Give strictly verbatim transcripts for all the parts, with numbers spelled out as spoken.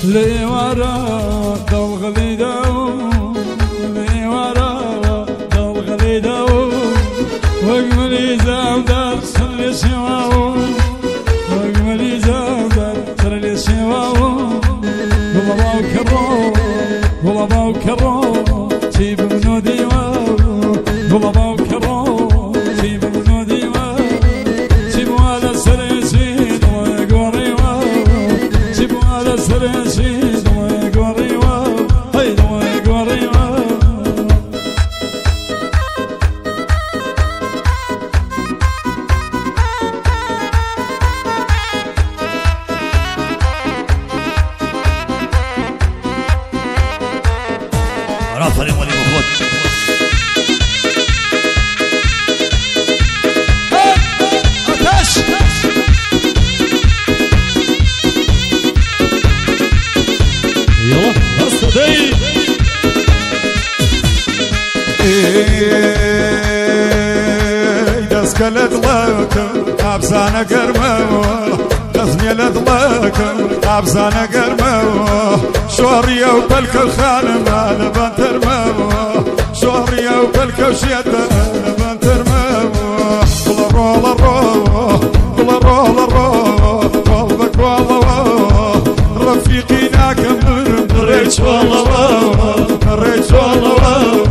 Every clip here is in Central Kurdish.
لي ورا ضل داو لي ورا ضل داو واجمل زاودر سر سواو واجمل زاودر سر سواو والله باو كرو والله باو كرو سيب منو ديواو والله باو كرو سيب منو ديواو سيب على سر سيد وقوري واو سيب على سر سيد وقوري واو هيد وقوري واو رافع لي ولي مفوت اتش يلا اصدي داس كلت لكم ابزانه قرمه دزنيلت لكم ابزانه قرمه شوريه وبلك الخانه مال بنترمه شوريه وبلك وشيده بنترمه والله رولا رولا والله رولا رولا قلبك والله رفيقي ناكم ريت والله ريت والله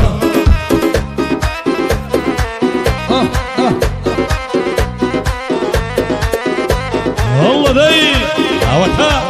والله ذي عوتها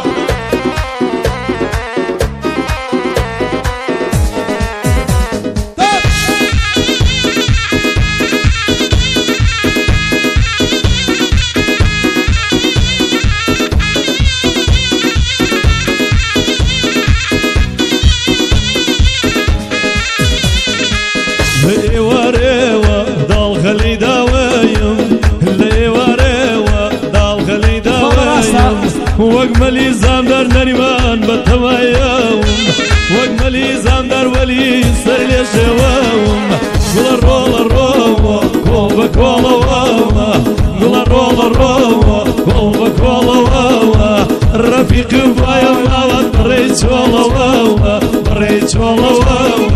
ريوا ريوا ضل خلي داويم ريوا ريوا ضل خلي داويم واجمل زامدر نريمان بتوايم واجمل زامدر ولي سر لي شواوم قول الرولا الرولا قلبك والله قول الرولا الرولا قلبك والله رفيق بايا ما بريت والله بريت والله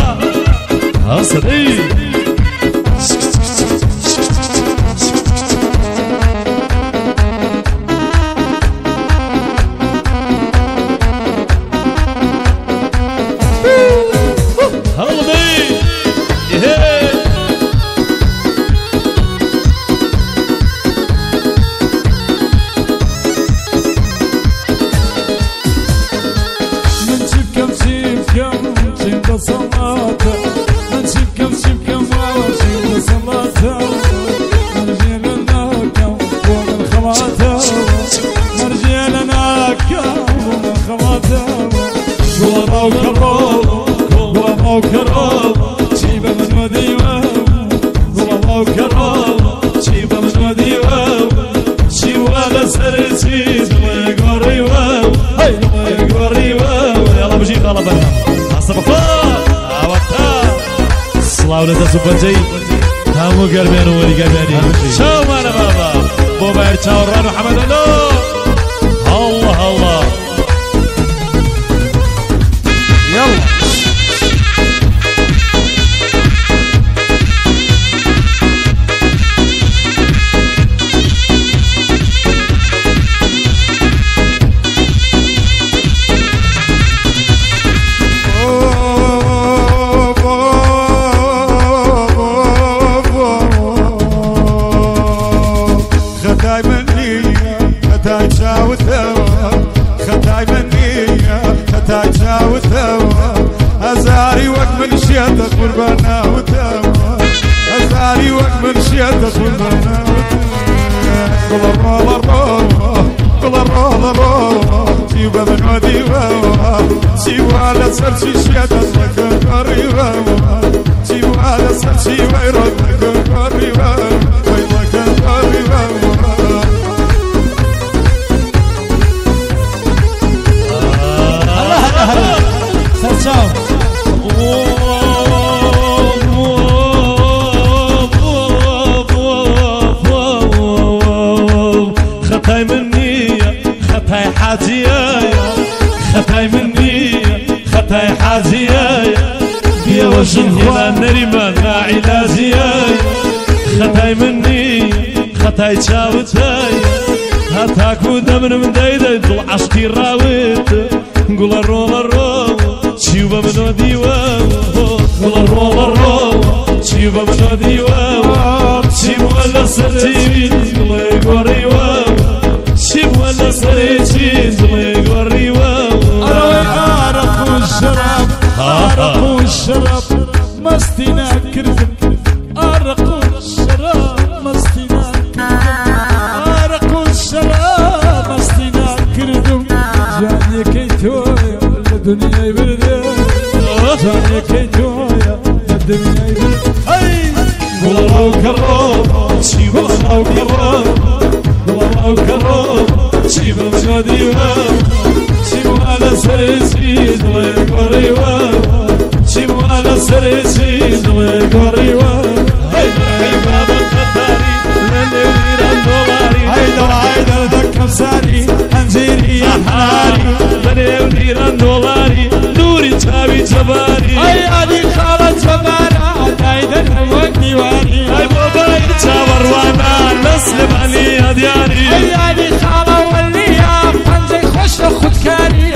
أصلي من سيبكم سيبكم سيب صلاته من سيبكم سيبكم سيب صلاته مرجيل ناكم ومن خواته مرجيل ناكم ومن خواته هو باو كروب هو باو كروب سيب من وديوه هو باو كروب سيب من وديوه سيب على سر سيد ويقوري واو هاي ويقوري واو يلا بجي غلبنا صبفات عوتها صلاة ولد سبنتي تامو قربين ولي قربيني شو مانا بابا بوبا ارتشا وران وحمد الله الله الله يلا خداي مني خداي شاوته خداي مني خداي شاوته ازاري وقت من شيتك قربانا وته ازاري وقت من شيتك قربانا قول الرولا الرولا قول الرولا الرولا سيب من وديوه سيب على سرشي شيتك لك قريبه سيب على سرشي ويرد لك قريبه ويلك قريبه سرساو خطاي مني خطاي حاجية خەتای حاجیایە بێوەژن هێڵا نەریمان ناعیلازیایە خەتای من نییە خەتای چاوتایە هەتاکو دەمرم دەیدەی دڵ عەشقی ڕاوتە گوڵە ڕۆڵە ڕۆڵە چیو بە منۆ دیوەوە گوڵە ڕۆڵە ڕۆڵە چیو بە منۆ دیوەوە چی بووە لەسەر تیوی دڵێ گۆڕیوە چی بووە لەسەری چی دڵێ گۆڕیوە عرق والشراب عرق والشراب مستنا كردم عرق والشراب مستنا كردم عرق والشراب مستنا كردم جاني كيتويا للدنيا يبردم جاني كيتويا للدنيا يبردم اي والله وكرم شي والله وكرم والله وكرم شي بمشاديوه شيبو على سريسي دليك وريوا شيبو على سريسي دليك وريوا هيدا هيدا بالخطاري للي وديران دولاري هيدا هيدا ذكر ساري انزيري يا حاري للي وديران دولاري نوري تابي جباري اي علي خالد جبارة هيدا الوقت ديواني اي بابا يتشاور وانا نسلم علي دياري اي علي خالد واللي فنجي خوش خودكاري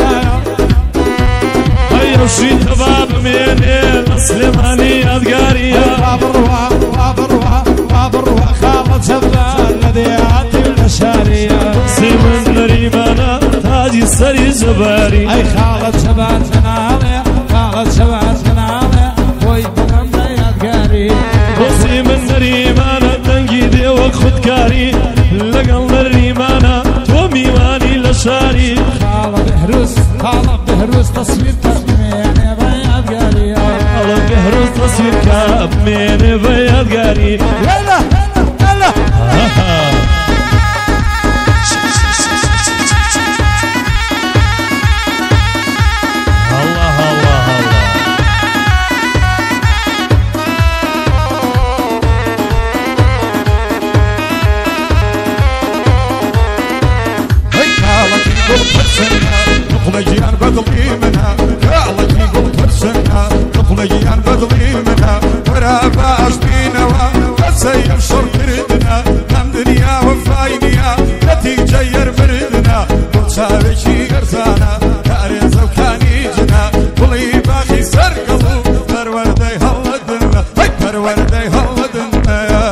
وشي تباب مني نسلماني أذكاري بابروها بابروها بابروها خالد زبان لدياتي الأشارية سيمن نريمانا تاجي سري زباري أي خالد زبان زناني خالد زبان زناني وي بغمنا يذكاري وسيمن نريمانا تنجي ديوك خدكاري لقل نريمانا تومي واني لشاري خالد بهروس خالد بهروس تصوير بهروز تصوير كاب من بياض قاري لا لا لا الله الله الله هيك حالك يقول فرسنها نقل جيان بدلي منها حالك يقول فرسنها نقل جيان بدلي منها ورا باش بينا وسيم شر كردنا هم دنيا وفاينيا نتيجة يرمردنا وتساوي شي غرزانا كارين زوكاني جنا ولي باقي سرقلو پروردي هلدنا هاي پروردي هلدنا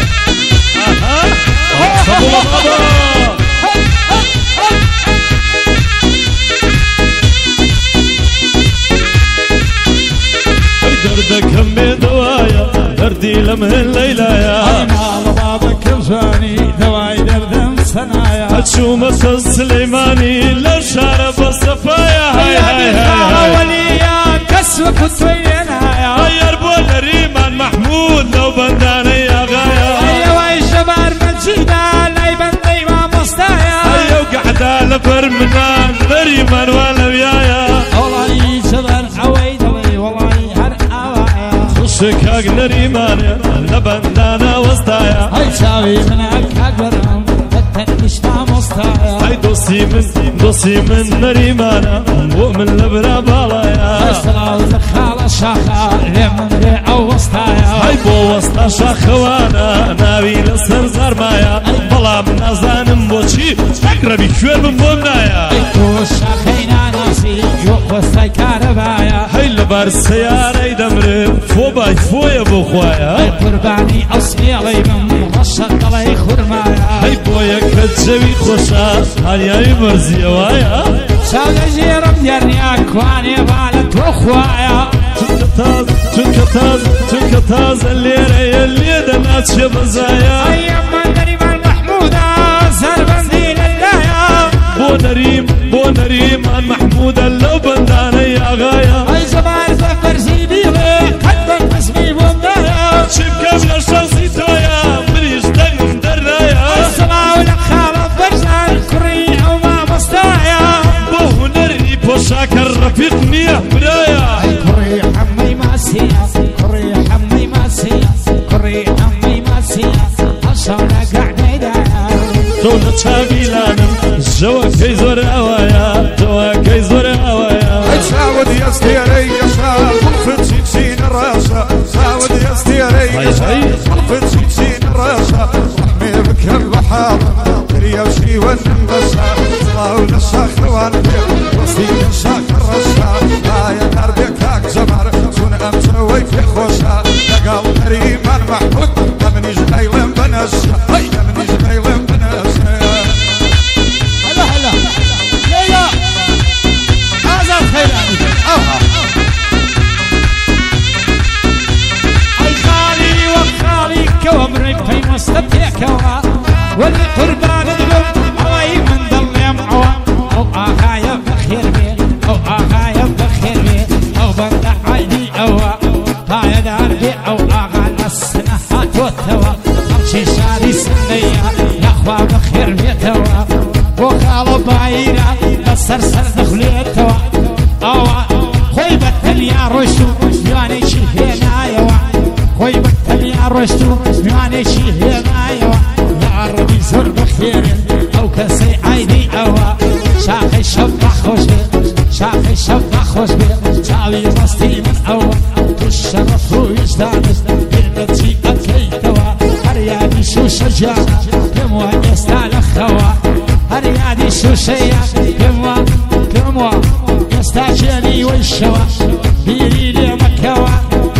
دردك هم بدوايا دردي لمهن ليلايا أنا على بعضك رجاني دواي دردم سنايا هتشومة السليماني لشارب الصفايا هاي هاي هاي وليا كسوك وتوينايا غير بول ريمان محمود لو بنداني يا غايا أيوة يا شباب مجيدا لاي بندي ما مستايا أيوة قعدة لبرمنان ريمان ولا ويايا والله شباب عويدوي والله شكاك نريمان لبندانا وسطايا هاي شاوي من الكبرم تتنش ما مستايا هاي دوسي من دوسي من نريمانا ومن لبرا بالايا اسراو الخالة شاخة لمن ريع وسطايا هاي بو وسطا شاخوانا ناوي لسر زرمايا بلا بنازانم بوشي اقربي شوير من بومنايا هاي تو شاخينا ناسي يوق وسطاي كاربايا هاي لبار سيارة دمر فو باي فويا بخوايا هاي قرباني اصلي علي من رشق علي خرمايا هاي بويا كتجوي خوشا هاي مرزي وايا شاوي جيرم ديرني اكواني بالت وخوايا تاز تاز تاز تاز اللي اللي دنات شبزايا ايام من نريم محمودة سربندي للايا بو نريم بو نريم محمود لو بنداني يا غايا اي زمان فكر زيبيلي قدم اسمي بندايا شبكة من الشمسي تويا مريش دقم درايا السماء ولك خالد برزان كريع وما مستايا بو نري بو شاكر رفيق مياه برايا كريع حمي ماسيا كريع حمي ماسيا كريع حمي ماسيا عشانا قاعدة تونا تشابي لانم جوا كي زور هوايا جوا كي زور هوايا هاي شاود يستي من بسا صلاو لسا خوان بير وسي لسا كرسا آيا نار بيكاك زمر سون أمسوي في خوشا لقال نريمان محمود تمني جميلين بنسا هاي تمني جميلين بنسا هلا هلا ليلى هذا الخير أوها أي خالي وخالي كومري في مستبتيكوا واللي قربان القلب عواي من ظل يمعوا أو آخايا بخير بي أو آخايا بخير بي أو بندع عيني أو طايا دار بي أو آغا السنة هاتوتوا أمشي شاري سنية يا أخوة بخير بي توا وخالو بايرة بسرسر دخليتوا أو خوي بطل يا رشو يعني شي هنا يوا خوي بطل يا رشو يعني شي هنا يوا عربي زر بخير أو كسي عيني أوا شاخي شبع خوش بي شاخي شبع خوش بي شاوي رستي من أوا تشرف ويجدانس بنتي أكيتوا هريادي شو شجاعة كموا يستال خوا هريادي شو شيا كموا كموا يستاجلي والشوا بيري لي مكوا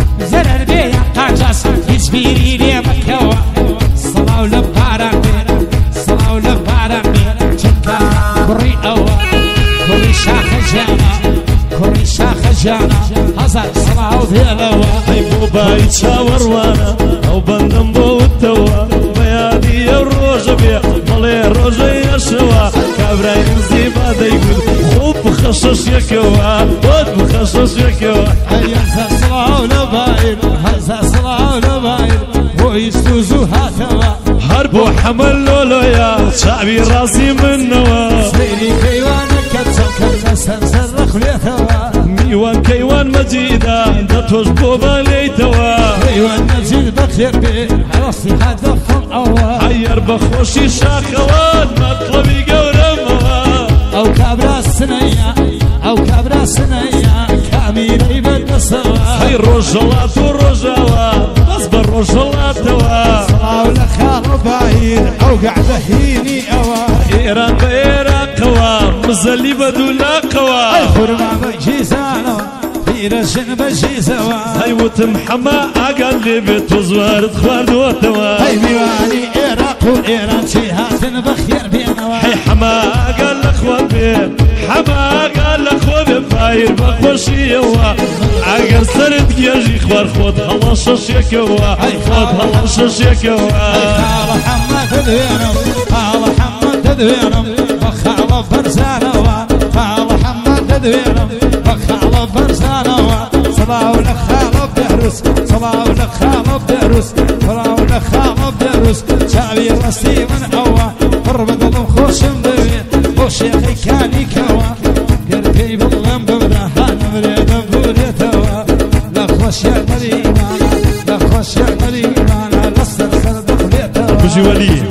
زرر بيا قاجاس يسبيري لي مكوا صلاة لبارك بير صلاة لبارك بير جنكا كوري أوا كوري شاخ جانا كوري شاخ جانا هزار صلاة ذيلوا هاي بوباي تشاور وانا أو بندم بوتوا بيادي الروج بيا مالي روج يشوا كابراي زيبا دايقول خوب خشش يكوا بود بخشش يكوا هزار صلاة لباير هزار صلاة لباير ويستوزو هاتوا هربو حمل لولو يا شعبي راسي من نوا سيري كيوانك كتسوكر سنسر خليتوا ميوان كيوان مجيدا دتوش بوبا ليتوا كيوان مجيد بخير بي راسي هدفهم أوا عير بخوشي شاخوان مطلبي قورموا أو كابرا السنية أو كابرا السنية كاميري بالنسوا هاي الرجلات والرجاوة بس بالرجلات توا صلاة لخالو باير أو قاعدة هيني أوا إيران بإيران قوام مزلي بدولا قوام خرما بجيزانو في رجن بجيزوا هاي وتمحما أقل لي بيت وزوارد خوارد وتوا هاي ميواني إيراق وإيران شيهات بخير بينوا هاي حما أقل أخوان بيت حما أقل أخوان بيت فاير بخوشي يوا عقر سرد يجي خوار خود هلا شش يكوا خود هلا شش يكوا خال حمد ذوينم خال حمد ذوينم وخال فرزانوا خال حمد ذوينم وخال فرزانوا صلاة لخال بدرس صلاة لخال بدرس صلاة لخال بدرس شاوي راسي من أوا قرب ظلم خوش مدوين وشيخي كاني كوا قلبي بالغم بمرهان مريد بوليتوا لخوش يا مريمان لخوش يا مريمان لسر خلد خليتوا بجي ولي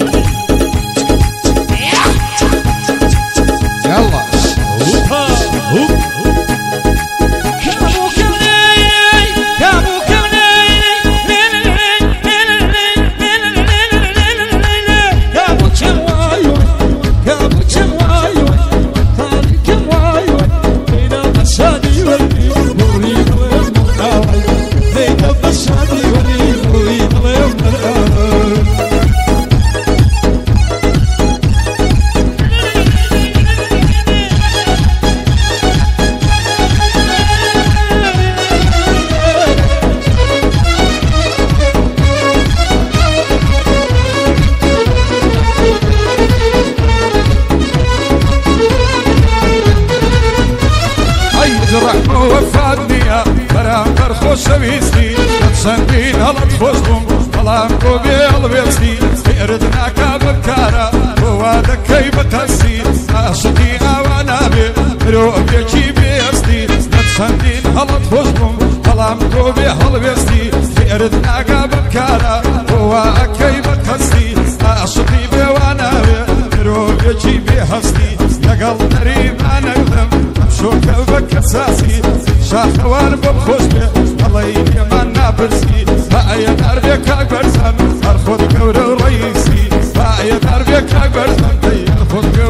يلا وفادني برامبر خوش ویستی سندین هلت خوش بوم بلام کو بیل ویستی ایردنا کا بکارا وواده کی بقسی عاشقی آوانا بی رو بیچی بیستی سندین هلت خوش بوم بلام کو بیل ویستی ایردنا کا بکارا وواده کی بقسی عاشقی بیوانا بی رو بیچی بیستی لقل نریمان اقدم شو قلبك اساسي شاخوان بخوش به الله يمان نابرسي هاي دربك اكبر سن ارخذ قور رئيسي هاي دربك اكبر سن ارخذ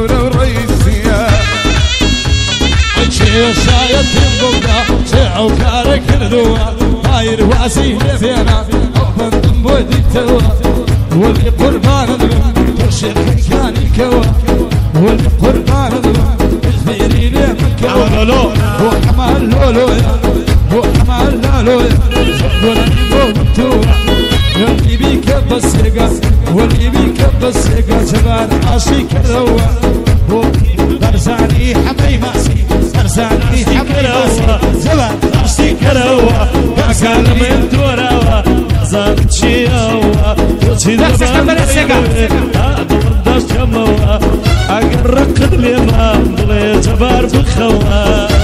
شايد تنبضا ساعو كارك الدوا طاير واسي لفينا بنضم بودي توا واللي قربان اليوم ترشق كان الكوا واللي قربان اليوم الفيري ليه مكوا وحمال لولو وحمال لولو ولا نبوتو واللي بيك بسرقة واللي بيك بسرقة زمان عاشق الروا برزاني حمي ماسي برزاني حمي ماسي زمان عاشق الروا كان من دوروا زاد شيوا وتشيد داش كموا اقرق اليمام ضليت بار بخوا